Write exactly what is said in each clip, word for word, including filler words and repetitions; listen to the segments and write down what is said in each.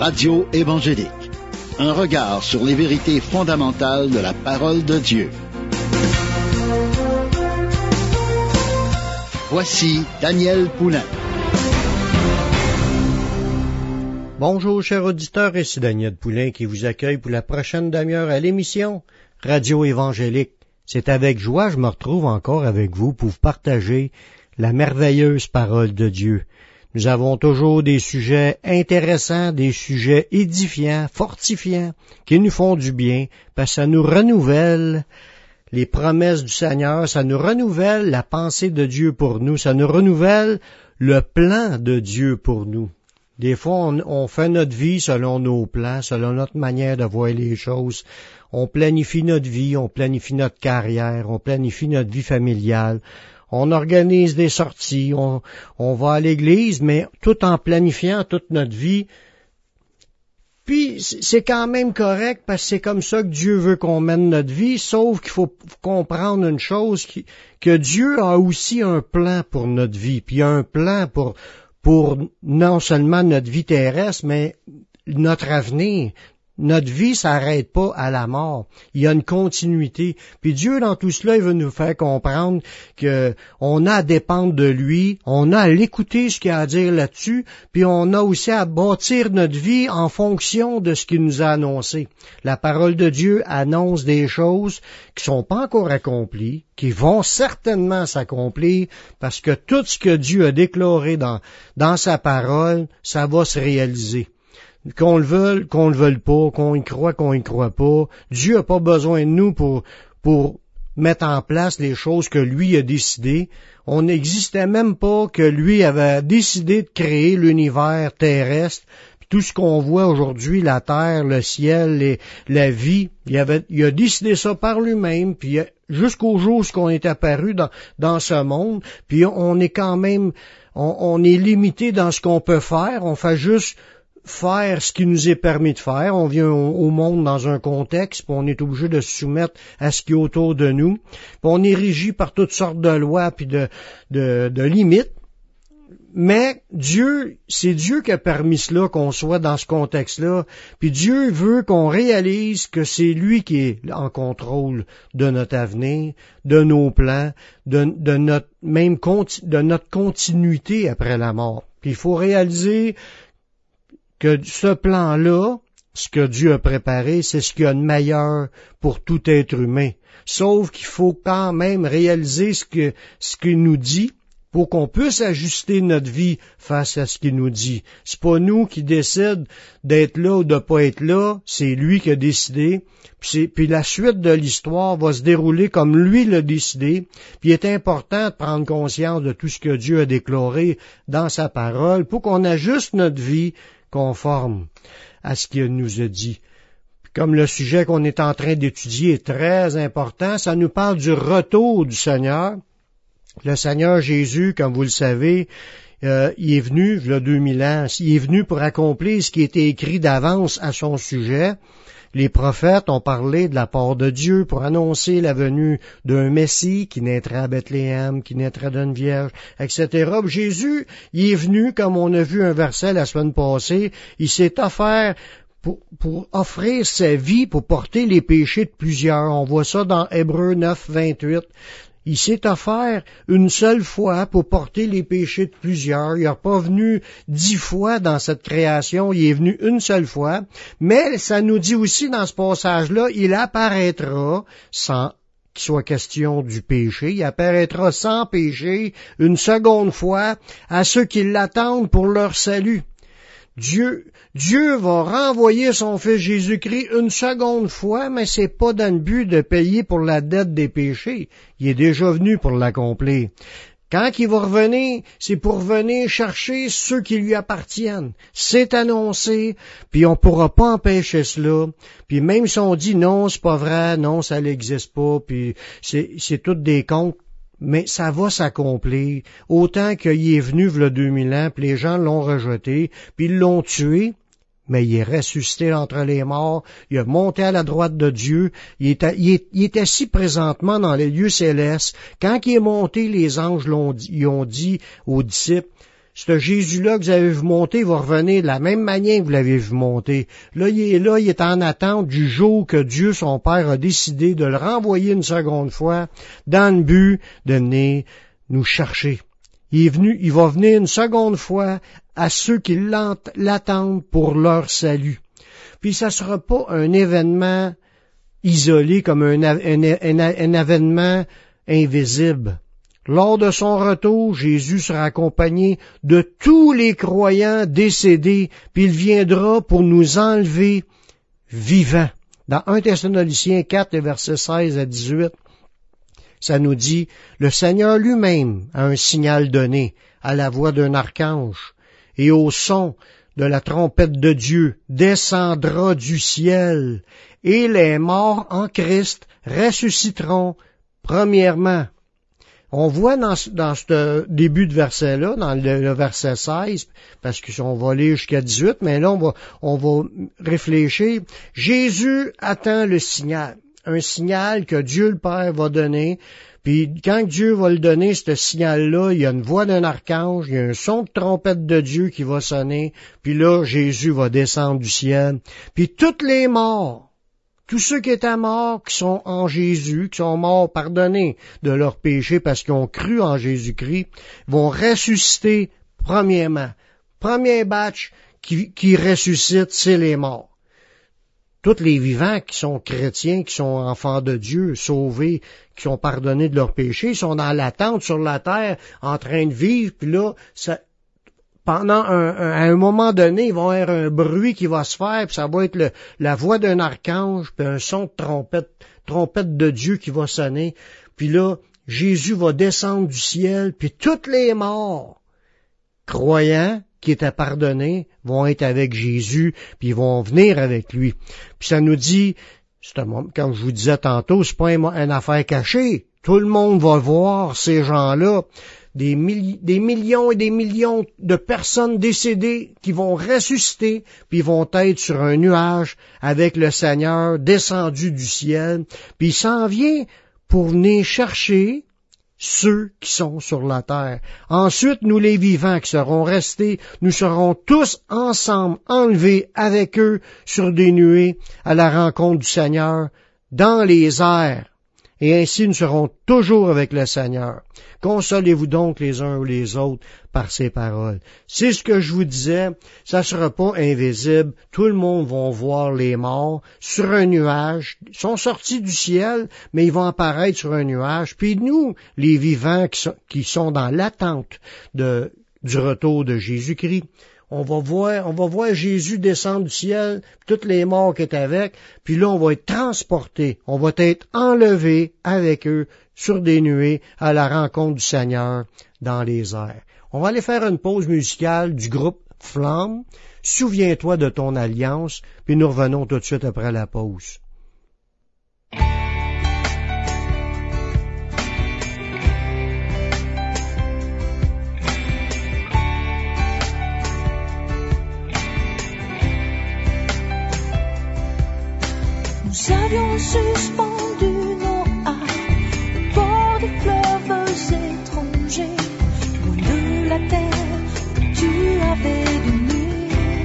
Radio évangélique. Un regard sur les vérités fondamentales de la parole de Dieu. Voici Daniel Poulain. Bonjour, chers auditeurs, ici Daniel Poulain qui vous accueille pour la prochaine demi-heure à l'émission Radio évangélique. C'est avec joie que je me retrouve encore avec vous pour vous partager la merveilleuse parole de Dieu. Nous avons toujours des sujets intéressants, des sujets édifiants, fortifiants, qui nous font du bien, parce que ça nous renouvelle les promesses du Seigneur, ça nous renouvelle la pensée de Dieu pour nous, ça nous renouvelle le plan de Dieu pour nous. Des fois, on, on fait notre vie selon nos plans, selon notre manière de voir les choses. On planifie notre vie, on planifie notre carrière, on planifie notre vie familiale. On organise des sorties, on, on va à l'église, mais tout en planifiant toute notre vie. Puis, c'est quand même correct, parce que c'est comme ça que Dieu veut qu'on mène notre vie, sauf qu'il faut comprendre une chose, qui, que Dieu a aussi un plan pour notre vie, puis il y a un plan pour, pour non seulement notre vie terrestre, mais notre avenir. Notre vie s'arrête pas à la mort. Il y a une continuité. Puis Dieu, dans tout cela, il veut nous faire comprendre que on a à dépendre de lui, on a à l'écouter ce qu'il a à dire là-dessus, puis on a aussi à bâtir notre vie en fonction de ce qu'il nous a annoncé. La parole de Dieu annonce des choses qui sont pas encore accomplies, qui vont certainement s'accomplir, parce que tout ce que Dieu a déclaré dans, dans sa parole, ça va se réaliser. Qu'on le veuille, qu'on le veuille pas, qu'on y croit, qu'on y croit pas, Dieu a pas besoin de nous pour, pour mettre en place les choses que lui a décidées. On n'existait même pas que lui avait décidé de créer l'univers terrestre. Puis tout ce qu'on voit aujourd'hui, la terre, le ciel, les, la vie, il, avait, il a décidé ça par lui-même, puis jusqu'au jour où on est apparu dans, dans ce monde, puis on est quand même, on, on est limité dans ce qu'on peut faire, on fait juste faire ce qui nous est permis de faire. On vient au, au monde dans un contexte, puis on est obligé de se soumettre à ce qui est autour de nous. Puis on est régi par toutes sortes de lois puis de, de, de limites. Mais Dieu, c'est Dieu qui a permis cela, qu'on soit dans ce contexte-là. Puis Dieu veut qu'on réalise que c'est lui qui est en contrôle de notre avenir, de nos plans, de, de notre même conti- de notre continuité après la mort. Puis il faut réaliser que ce plan-là, ce que Dieu a préparé, c'est ce qu'il y a de meilleur pour tout être humain. Sauf qu'il faut quand même réaliser ce que, ce qu'il nous dit pour qu'on puisse ajuster notre vie face à ce qu'il nous dit. C'est pas nous qui décident d'être là ou de pas être là, c'est lui qui a décidé. Puis, c'est, puis la suite de l'histoire va se dérouler comme lui l'a décidé. Puis il est important de prendre conscience de tout ce que Dieu a déclaré dans sa parole pour qu'on ajuste notre vie conforme à ce qu'il nous a dit. Comme le sujet qu'on est en train d'étudier est très important, ça nous parle du retour du Seigneur. Le Seigneur Jésus, comme vous le savez, euh, il est venu, il y a deux mille ans, il est venu pour accomplir ce qui était écrit d'avance à son sujet. Les prophètes ont parlé de la part de Dieu pour annoncer la venue d'un Messie qui naîtrait à Bethléem, qui naîtrait d'une vierge, et cetera. Jésus, il est venu, comme on a vu un verset la semaine passée, il s'est offert pour, pour offrir sa vie pour porter les péchés de plusieurs. On voit ça dans Hébreux neuf, vingt-huit. Il s'est offert une seule fois pour porter les péchés de plusieurs. Il n'est pas venu dix fois dans cette création, il est venu une seule fois. Mais ça nous dit aussi dans ce passage-là, il apparaîtra sans qu'il soit question du péché. Il apparaîtra sans péché une seconde fois à ceux qui l'attendent pour leur salut. Dieu, Dieu va renvoyer son Fils Jésus-Christ une seconde fois, mais c'est pas dans le but de payer pour la dette des péchés. Il est déjà venu pour l'accomplir. Quand il va revenir, c'est pour venir chercher ceux qui lui appartiennent. C'est annoncé, puis on pourra pas empêcher cela. Puis même si on dit non, c'est pas vrai, non, ça n'existe pas, puis c'est, c'est toutes des contes, mais ça va s'accomplir. Autant qu'il est venu v'là deux mille ans, puis les gens l'ont rejeté, puis ils l'ont tué, mais il est ressuscité entre les morts, il a monté à la droite de Dieu, il est, il est, il est assis présentement dans les lieux célestes. Quand il est monté, les anges l'ont dit, ils ont dit aux disciples, ce Jésus-là que vous avez vu monter va revenir de la même manière que vous l'avez vu monter. Là, il est là, il est en attente du jour que Dieu, son Père, a décidé de le renvoyer une seconde fois dans le but de venir nous chercher. Il est venu, il va venir une seconde fois à ceux qui l'attendent pour leur salut. Puis ça sera pas un événement isolé comme un, un, un, un événement invisible. Lors de son retour, Jésus sera accompagné de tous les croyants décédés, puis il viendra pour nous enlever vivants. Dans un Thessaloniciens quatre, versets seize à dix-huit, ça nous dit, « Le Seigneur lui-même a un signal donné à la voix d'un archange, et au son de la trompette de Dieu descendra du ciel, et les morts en Christ ressusciteront premièrement. » On voit dans, dans ce début de verset-là, dans le, le verset seize, parce qu'on va lire jusqu'à dix-huit, mais là, on va, on va réfléchir. Jésus attend le signal, un signal que Dieu le Père va donner. Puis quand Dieu va le donner, ce signal-là, il y a une voix d'un archange, il y a un son de trompette de Dieu qui va sonner, puis là, Jésus va descendre du ciel. Puis toutes les morts, tous ceux qui étaient morts, qui sont en Jésus, qui sont morts pardonnés de leurs péchés parce qu'ils ont cru en Jésus-Christ, vont ressusciter premièrement. Premier batch qui, qui ressuscite, c'est les morts. Tous les vivants qui sont chrétiens, qui sont enfants de Dieu, sauvés, qui sont pardonnés de leurs péchés, sont dans l'attente sur la terre, en train de vivre, puis là, ça... Pendant un, un, à un moment donné, il va y avoir un bruit qui va se faire, puis ça va être le, la voix d'un archange, puis un son de trompette, trompette de Dieu qui va sonner. Puis là, Jésus va descendre du ciel, puis toutes les morts, croyants, qui étaient pardonnés, vont être avec Jésus, puis ils vont venir avec lui. Puis ça nous dit, c'est un, comme je vous disais tantôt, c'est pas une, une affaire cachée. Tout le monde va voir ces gens-là. Des, milli- des millions et des millions de personnes décédées qui vont ressusciter, puis vont être sur un nuage avec le Seigneur descendu du ciel, puis il s'en vient pour venir chercher ceux qui sont sur la terre. Ensuite, nous les vivants qui serons restés, nous serons tous ensemble enlevés avec eux sur des nuées à la rencontre du Seigneur dans les airs. Et ainsi nous serons toujours avec le Seigneur. Consolez-vous donc les uns ou les autres par ces paroles. C'est ce que je vous disais, ça ne sera pas invisible. Tout le monde va voir les morts sur un nuage. Ils sont sortis du ciel, mais ils vont apparaître sur un nuage. Puis nous, les vivants qui sont, qui sont dans l'attente de, du retour de Jésus-Christ, on va voir, on va voir Jésus descendre du ciel, toutes les morts qui étaient avec, puis là, on va être transportés, on va être enlevés avec eux sur des nuées à la rencontre du Seigneur dans les airs. On va aller faire une pause musicale du groupe Flamme. Souviens-toi de ton alliance, puis nous revenons tout de suite après la pause. Nous avions suspendu nos armes au bord des fleuves étrangers, loin de la terre que tu avais donnée.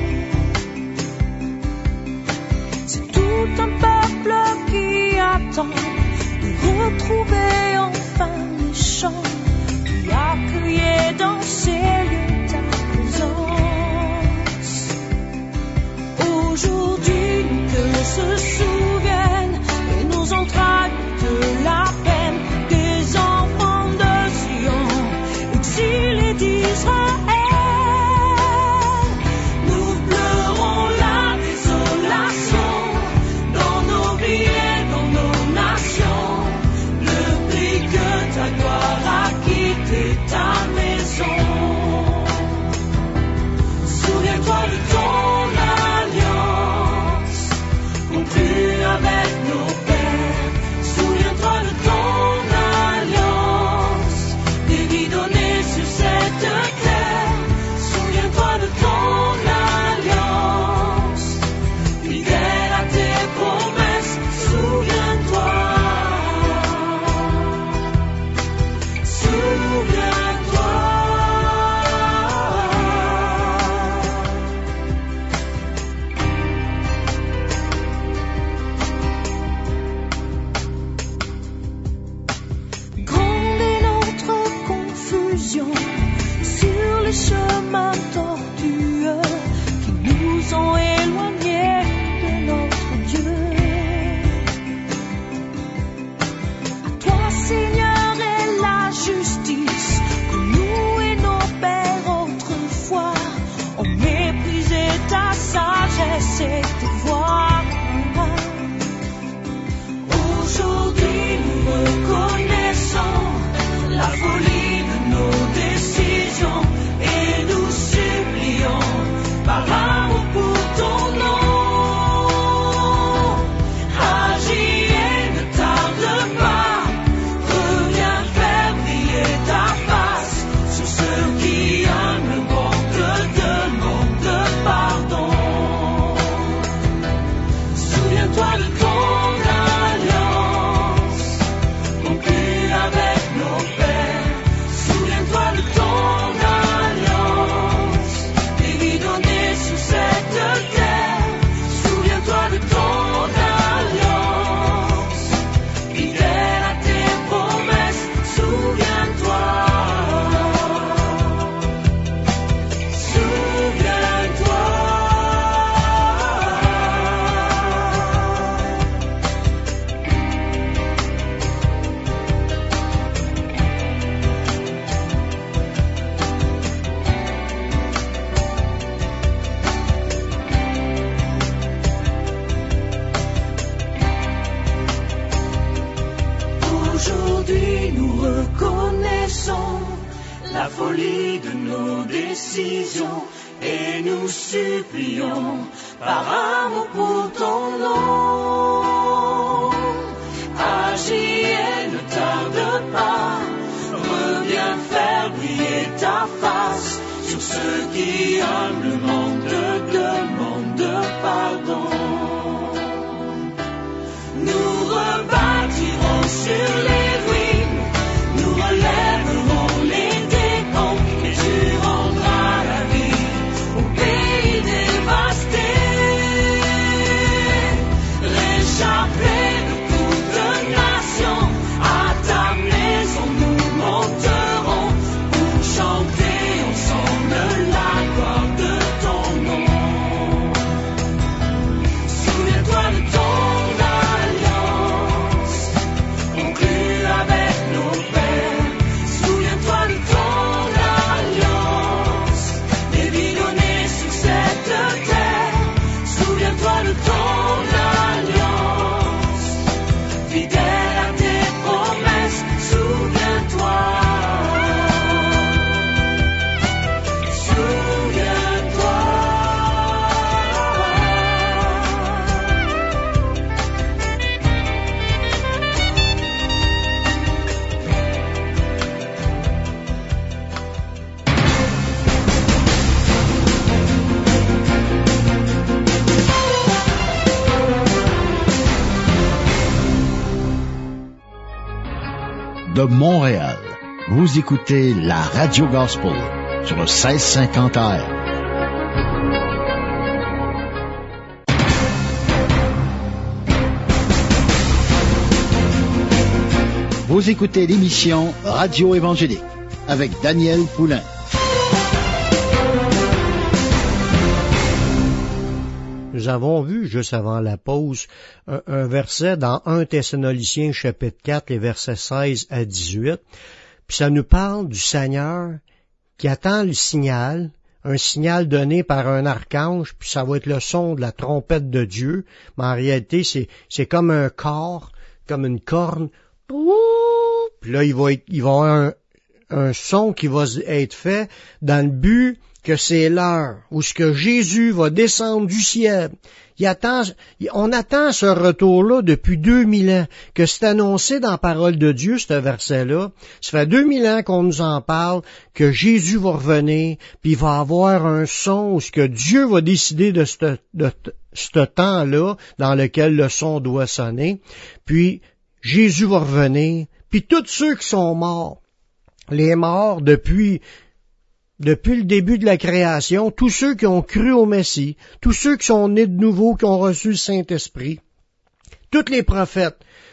C'est tout un peuple qui attend de retrouver enfin les champs, qui accueillait dans ces lieux ta présence. Aujourd'hui, nos cœurs se souviennent et nos entrailles de la peine des enfants de Sion, exilés d'Israël. Nous pleurons la désolation dans nos vies et dans nos nations, le prix que ta gloire a quitté ta maison. confusion sur les chemins tortueux qui nous ont éloignés de notre Dieu. À toi, Seigneur, est la justice que nous et nos pères autrefois ont méprisé ta sagesse et tes voies. Aujourd'hui, nous reconnaissons la folie de nos décisions et nous supplions par l'amour pour ton nom. Agis et ne tarde pas, reviens faire briller ta face sur ceux qui humblement te demandent pardon. Souviens-toi de ton la folie de nos décisions et nous supplions par amour pour ton nom. Agis et ne tarde pas, reviens faire briller ta face sur ceux qui humblement te demandent pardon. Nous rebâtirons sur les ruines, nous relèverons les et tu rendras la vie au pays dévasté. Réchappés de toute nation, à ta maison nous monterons pour chanter ensemble la gloire de ton nom. Souviens-toi de ton alliance, conclue avec nos pères. Souviens-toi de ton de ton alliance, fidèle à tes promesses, souviens-toi, souviens-toi. De Montréal, vous écoutez la Radio Gospel sur le seize cinquante A M. Vous écoutez l'émission Radio Évangélique avec Daniel Poulain. Nous avons vu, juste avant la pause, un, un verset dans un Thessaloniciens chapitre quatre, les versets seize à dix-huit, puis ça nous parle du Seigneur qui attend le signal, un signal donné par un archange, puis ça va être le son de la trompette de Dieu, mais en réalité, c'est, c'est comme un corps, comme une corne, puis là, il va, être, il va y avoir un, un son qui va être fait dans le but que c'est l'heure où ce que Jésus va descendre du ciel. Il attend, on attend ce retour-là depuis deux mille ans, que c'est annoncé dans la parole de Dieu, ce verset-là. Ça fait deux mille ans qu'on nous en parle, que Jésus va revenir, puis il va avoir un son où ce que Dieu va décider de ce, de ce temps-là dans lequel le son doit sonner. Puis Jésus va revenir, puis tous ceux qui sont morts, les morts depuis Depuis le début de la création, tous ceux qui ont cru au Messie, tous ceux qui sont nés de nouveau, qui ont reçu le Saint-Esprit, tous les prophètes,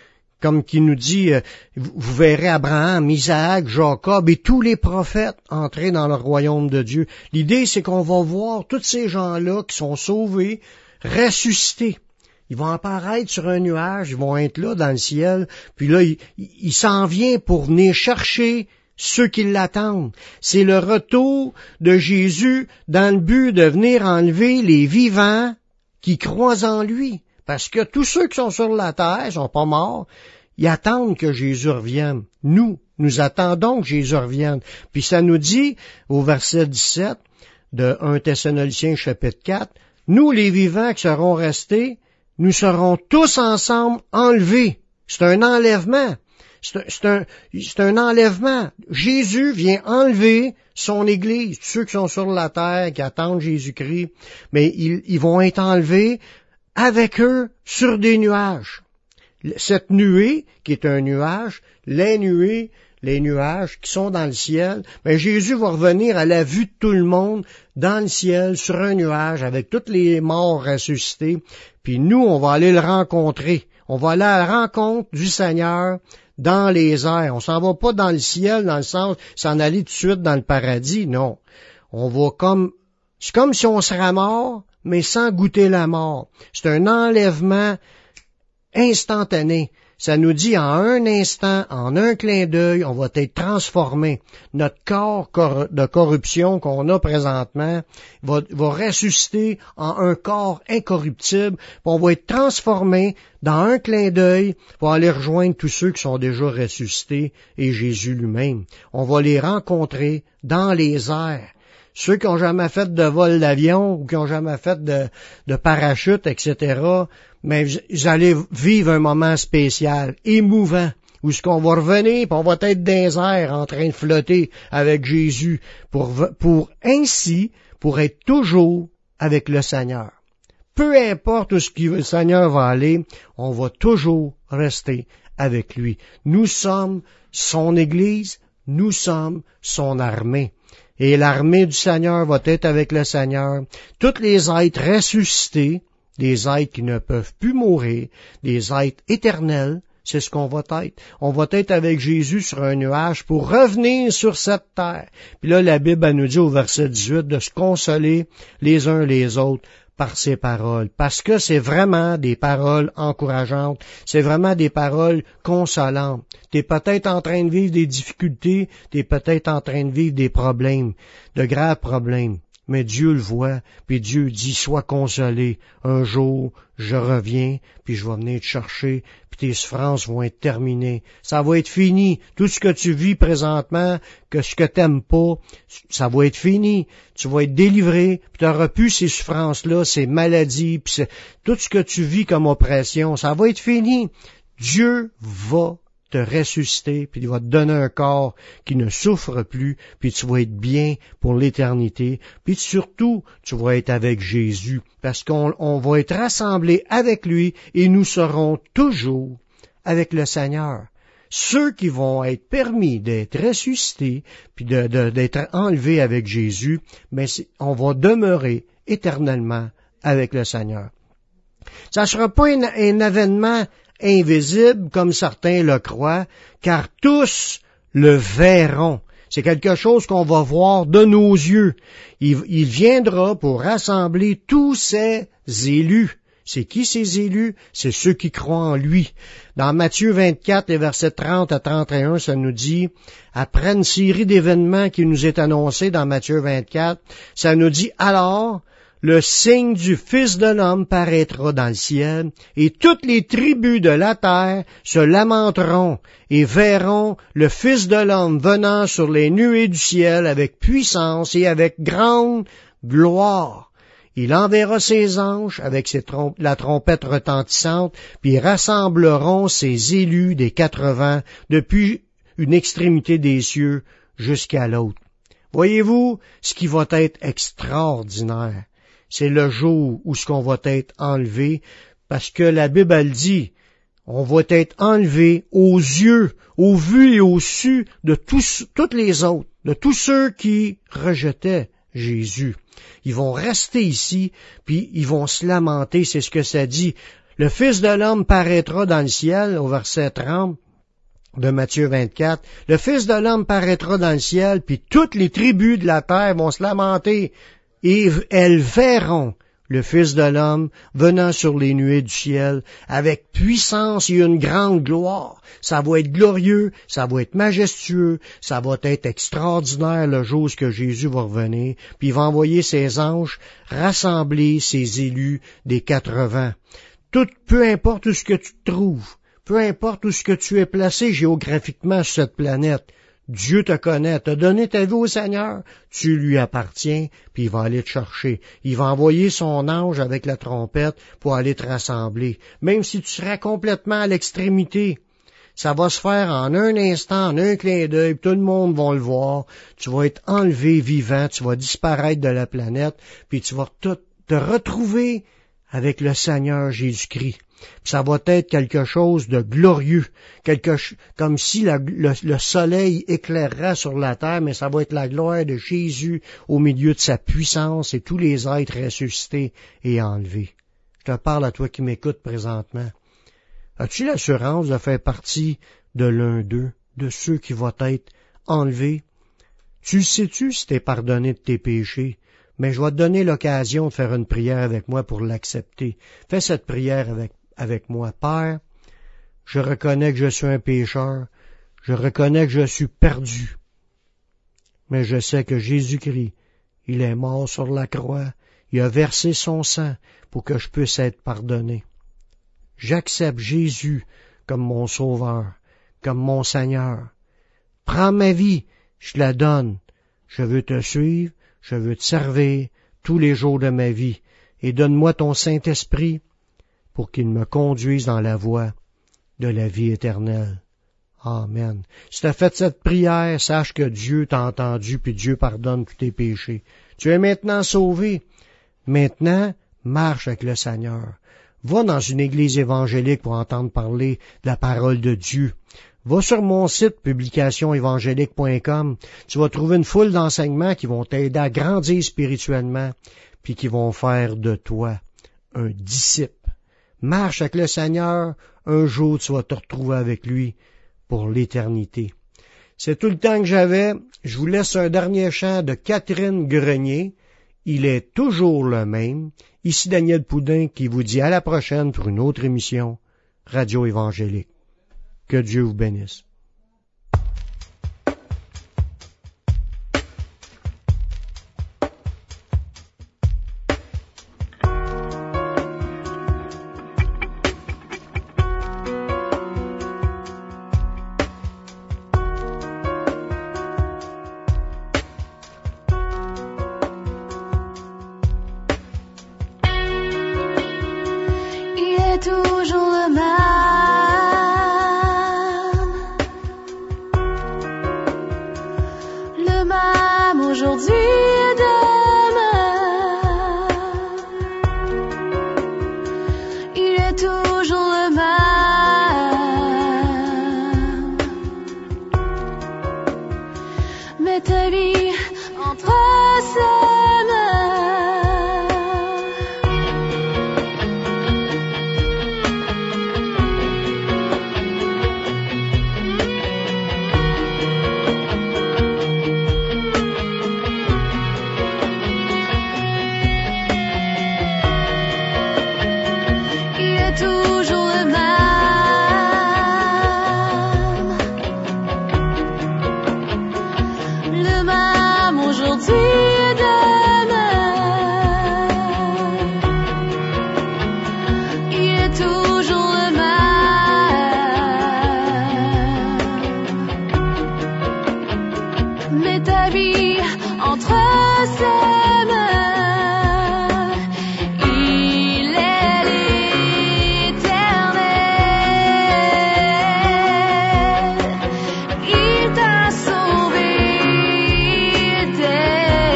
comme qui nous dit, euh, vous verrez Abraham, Isaac, Jacob et tous les prophètes entrer dans le royaume de Dieu. L'idée, c'est qu'on va voir tous ces gens-là qui sont sauvés, ressuscités. Ils vont apparaître sur un nuage, ils vont être là dans le ciel, puis là, il, il s'en vient pour venir chercher ceux qui l'attendent. C'est le retour de Jésus dans le but de venir enlever les vivants qui croient en lui. Parce que tous ceux qui sont sur la terre, sont pas morts, ils attendent que Jésus revienne. Nous, nous attendons que Jésus revienne. Puis ça nous dit, au verset dix-sept de premier Thessaloniciens chapitre quatre, nous, les vivants qui seront restés, nous serons tous ensemble enlevés. C'est un enlèvement. C'est un, c'est un, c'est un enlèvement. Jésus vient enlever son Église, ceux qui sont sur la terre, qui attendent Jésus-Christ, mais ils, ils vont être enlevés avec eux sur des nuages. Cette nuée, qui est un nuage, les nuées, les nuages qui sont dans le ciel, mais Jésus va revenir à la vue de tout le monde dans le ciel, sur un nuage, avec tous les morts ressuscités, puis nous, on va aller le rencontrer. On va aller à la rencontre du Seigneur dans les airs. On s'en va pas dans le ciel, dans le sens s'en aller tout de suite dans le paradis, non. On va comme, c'est comme si on serait mort, mais sans goûter la mort. C'est un enlèvement instantané. Ça nous dit en un instant, en un clin d'œil, on va être transformé. Notre corps de corruption qu'on a présentement va, va ressusciter en un corps incorruptible. On va être transformé dans un clin d'œil pour aller rejoindre tous ceux qui sont déjà ressuscités et Jésus lui-même. On va les rencontrer dans les airs. Ceux qui n'ont jamais fait de vol d'avion ou qui n'ont jamais fait de, de parachute, et cetera, mais vous allez vivre un moment spécial, émouvant, où ce qu'on va revenir, puis on va être dans les airs en train de flotter avec Jésus, pour, pour ainsi, pour être toujours avec le Seigneur. Peu importe où ce que le Seigneur va aller, on va toujours rester avec lui. Nous sommes son Église, nous sommes son armée. Et l'armée du Seigneur va être avec le Seigneur. Tous les êtres ressuscités, des êtres qui ne peuvent plus mourir, des êtres éternels, c'est ce qu'on va être. On va être avec Jésus sur un nuage pour revenir sur cette terre. Puis là, la Bible elle nous dit au verset dix-huit de se consoler les uns les autres par ces paroles. Parce que c'est vraiment des paroles encourageantes, c'est vraiment des paroles consolantes. Tu es peut-être en train de vivre des difficultés, tu es peut-être en train de vivre des problèmes, de graves problèmes. Mais Dieu le voit, puis Dieu dit, sois consolé. Un jour, je reviens, puis je vais venir te chercher, puis tes souffrances vont être terminées. Ça va être fini. Tout ce que tu vis présentement, que ce que t'aimes pas, ça va être fini. Tu vas être délivré, puis tu n'auras plus ces souffrances-là, ces maladies, puis c'est, tout ce que tu vis comme oppression, ça va être fini. Dieu va te ressusciter, puis il va te donner un corps qui ne souffre plus, puis tu vas être bien pour l'éternité, puis surtout, tu vas être avec Jésus, parce qu'on on va être rassemblés avec lui, et nous serons toujours avec le Seigneur. Ceux qui vont être permis d'être ressuscités, puis de, de, d'être enlevés avec Jésus, mais on va demeurer éternellement avec le Seigneur. Ça ne sera pas un, un événement invisible, comme certains le croient, car tous le verront. C'est quelque chose qu'on va voir de nos yeux. Il, il viendra pour rassembler tous ses élus. C'est qui ces élus? C'est ceux qui croient en lui. Dans Matthieu vingt-quatre, les versets trente à trente et un, ça nous dit, après une série d'événements qui nous est annoncée dans Matthieu vingt-quatre, ça nous dit, alors, le signe du Fils de l'homme paraîtra dans le ciel, et toutes les tribus de la terre se lamenteront et verront le Fils de l'homme venant sur les nuées du ciel avec puissance et avec grande gloire. Il enverra ses anges avec ses trom- la trompette retentissante, puis ils rassembleront ses élus des quatre vents depuis une extrémité des cieux jusqu'à l'autre. Voyez-vous ce qui va être extraordinaire? C'est le jour où ce qu'on va être enlevé, parce que la Bible elle dit, on va être enlevé aux yeux, aux vues et aux su de tous, toutes les autres, de tous ceux qui rejetaient Jésus. Ils vont rester ici, puis ils vont se lamenter, c'est ce que ça dit. Le Fils de l'homme paraîtra dans le ciel, au verset trente de Matthieu vingt-quatre. Le Fils de l'homme paraîtra dans le ciel, puis toutes les tribus de la terre vont se lamenter, et elles verront le Fils de l'homme venant sur les nuées du ciel avec puissance et une grande gloire. Ça va être glorieux, ça va être majestueux, ça va être extraordinaire le jour où Jésus va revenir, puis il va envoyer ses anges rassembler ses élus des quatre vents. Tout, peu importe où ce que tu te trouves, peu importe où ce que tu es placé géographiquement sur cette planète, Dieu te connaît, t'a donné ta vie au Seigneur, tu lui appartiens, puis il va aller te chercher. Il va envoyer son ange avec la trompette pour aller te rassembler. Même si tu seras complètement à l'extrémité, ça va se faire en un instant, en un clin d'œil, tout le monde va le voir. Tu vas être enlevé vivant, tu vas disparaître de la planète, puis tu vas te, te retrouver avec le Seigneur Jésus-Christ. Puis ça va être quelque chose de glorieux, quelque comme si la, le, le soleil éclairera sur la terre, mais ça va être la gloire de Jésus au milieu de sa puissance et tous les êtres ressuscités et enlevés. Je te parle à toi qui m'écoutes présentement. As-tu l'assurance de faire partie de l'un d'eux, de ceux qui vont être enlevés? Tu le sais-tu si t'es pardonné de tes péchés? Mais je vais te donner l'occasion de faire une prière avec moi pour l'accepter. Fais cette prière avec, avec moi. Père, je reconnais que je suis un pécheur. Je reconnais que je suis perdu. Mais je sais que Jésus-Christ, il est mort sur la croix. Il a versé son sang pour que je puisse être pardonné. J'accepte Jésus comme mon sauveur, comme mon Seigneur. Prends ma vie, je la donne. Je veux te suivre. Je veux te servir tous les jours de ma vie et donne-moi ton Saint-Esprit pour qu'il me conduise dans la voie de la vie éternelle. Amen. Si tu as fait cette prière, sache que Dieu t'a entendu puis Dieu pardonne tous tes péchés. Tu es maintenant sauvé. Maintenant, marche avec le Seigneur. Va dans une église évangélique pour entendre parler de la parole de Dieu. Va sur mon site publication évangélique point com. Tu vas trouver une foule d'enseignements qui vont t'aider à grandir spirituellement, puis qui vont faire de toi un disciple. Marche avec le Seigneur, un jour tu vas te retrouver avec lui pour l'éternité. C'est tout le temps que j'avais. Je vous laisse un dernier chant de Catherine Grenier. Il est toujours le même. Ici Daniel Poudin qui vous dit à la prochaine pour une autre émission Radio Évangélique. Que Dieu vous bénisse. Il est toujours le même. Aujourd'hui et demain, il est toujours le même. Mets ta vie entre ses mains. Toujours le même, le même aujourd'hui et demain. Il est toujours le même. Mets ta vie entre ses mains. Sauvé,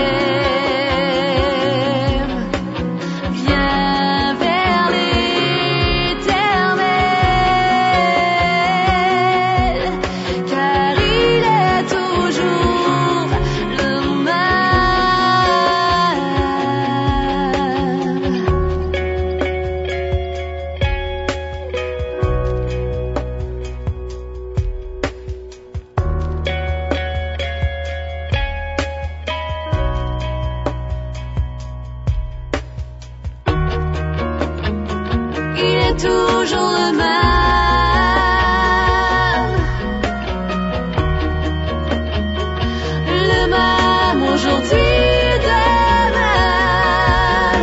toujours le même. Le même aujourd'hui, demain.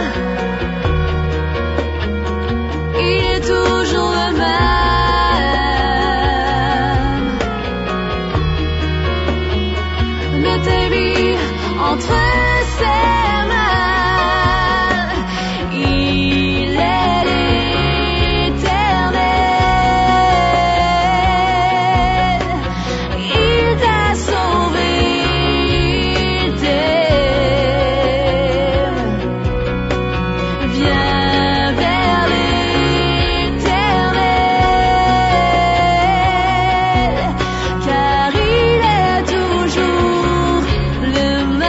Il est toujours le même. Mets tes vies entre ses mains. Il est l'éternel. Il t'a sauvé, il t'aime. Viens vers l'éternel, car il est toujours le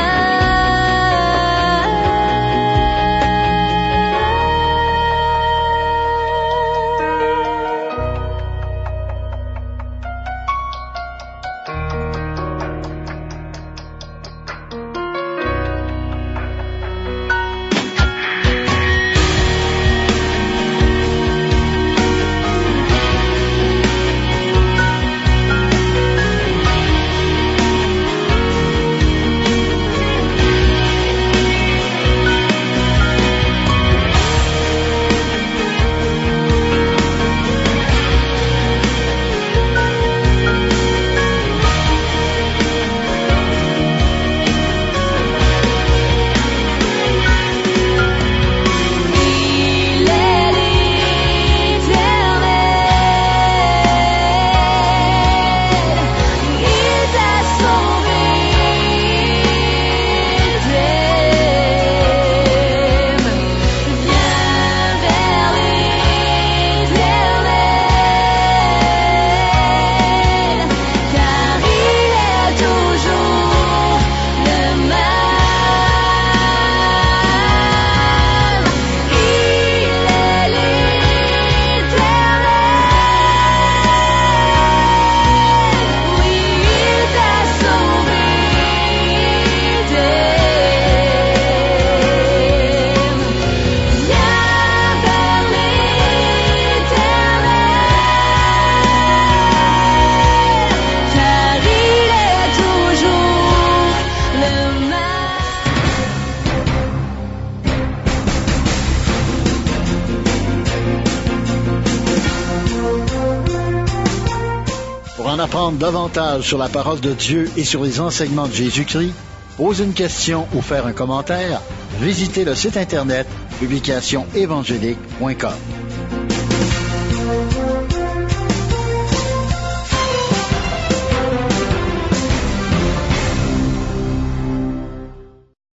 Pour en apprendre davantage sur la parole de Dieu et sur les enseignements de Jésus-Christ, poser une question ou faire un commentaire, visitez le site internet publication évangélique point com.